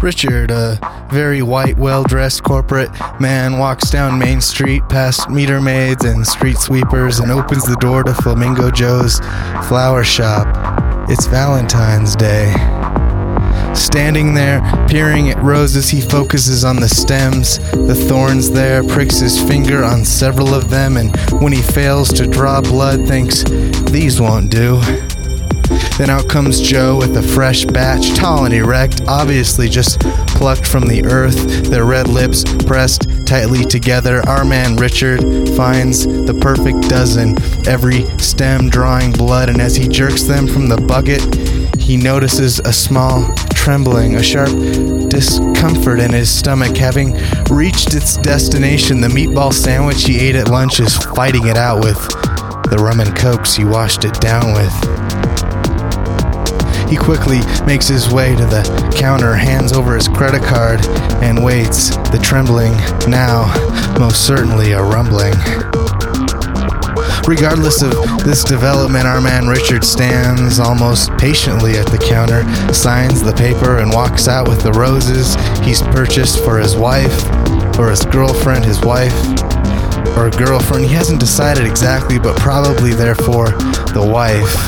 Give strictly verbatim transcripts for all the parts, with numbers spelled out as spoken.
Richard, a very white, well-dressed corporate man, walks down Main Street past meter maids and street sweepers and opens the door to Flamingo Joe's flower shop. It's Valentine's Day. Standing there, peering at roses, he focuses on the stems, the thorns there, pricks his finger on several of them, and when he fails to draw blood, thinks, these won't do. Then out comes Joe with a fresh batch, tall and erect, obviously just plucked from the earth, their red lips pressed tightly together. Our man Richard finds the perfect dozen, every stem drawing blood, and as he jerks them from the bucket, he notices a small trembling, a sharp discomfort in his stomach. Having reached its destination, the meatball sandwich he ate at lunch is fighting it out with the rum and cokes he washed it down with. He quickly makes his way to the counter, hands over his credit card, and waits, the trembling now most certainly a rumbling. Regardless of this development, our man Richard stands almost patiently at the counter, signs the paper, and walks out with the roses he's purchased for his wife, or his girlfriend, his wife, or girlfriend. He hasn't decided exactly, but probably therefore the wife.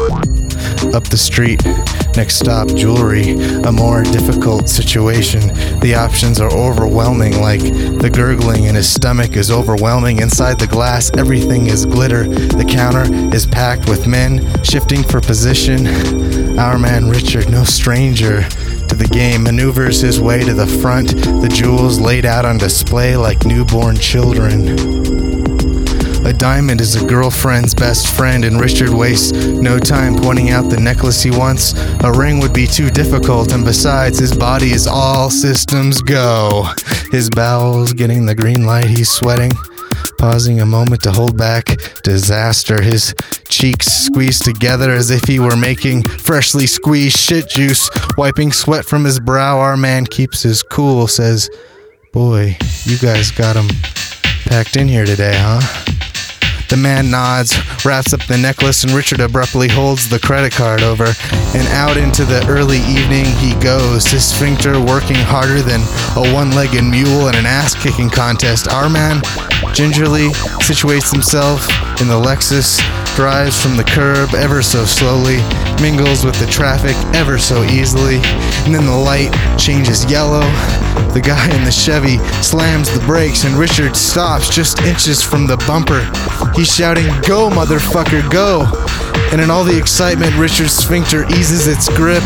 Up the street, next stop, jewelry, a more difficult situation. The options are overwhelming, like the gurgling in his stomach is overwhelming. Inside the glass, everything is glitter. The counter is packed with men shifting for position. Our man Richard, no stranger to the game, maneuvers his way to the front, the jewels laid out on display like newborn children. A diamond is a girlfriend's best friend, and Richard wastes no time pointing out the necklace he wants. A ring would be too difficult, and besides, his body is all systems go. His bowels getting the green light, he's sweating, pausing a moment to hold back disaster. His cheeks squeezed together as if he were making freshly squeezed shit juice, wiping sweat from his brow. Our man keeps his cool, says, boy, you guys got him packed in here today, huh? The man nods, wraps up the necklace, and Richard abruptly holds the credit card over, and out into the early evening he goes, his sphincter working harder than a one-legged mule in an ass-kicking contest. Our man gingerly situates himself in the Lexus, drives from the curb ever so slowly, mingles with the traffic ever so easily, and then the light changes yellow. The guy in the Chevy slams the brakes, and Richard stops just inches from the bumper. He's shouting, go, motherfucker, go! And in all the excitement, Richard's sphincter eases its grip.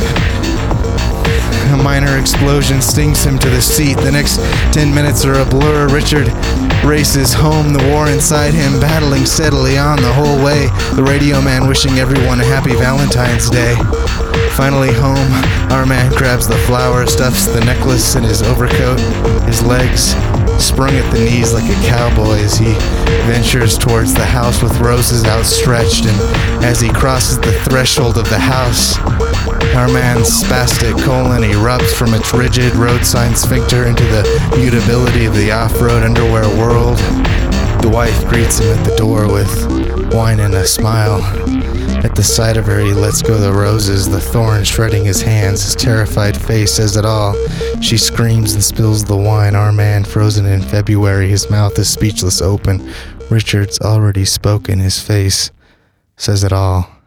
A minor explosion stings him to the seat. The next ten minutes are a blur. Richard races home, the war inside him battling steadily on the whole way. The radio man wishing everyone a happy Valentine's Day. Finally home, our man grabs the flower, stuffs the necklace in his overcoat, his legs sprung at the knees like a cowboy as he ventures towards the house with roses outstretched, and as he crosses the threshold of the house, our man's spastic colon erupts from its rigid road sign sphincter into the mutability of the off-road underwear world. The wife greets him at the door with wine and a smile. At the sight of her, he lets go the roses, the thorn shredding his hands. His terrified face says it all. She screams and spills the wine. Our man, frozen in February, his mouth is speechless open. Richard's already spoken. His face says it all.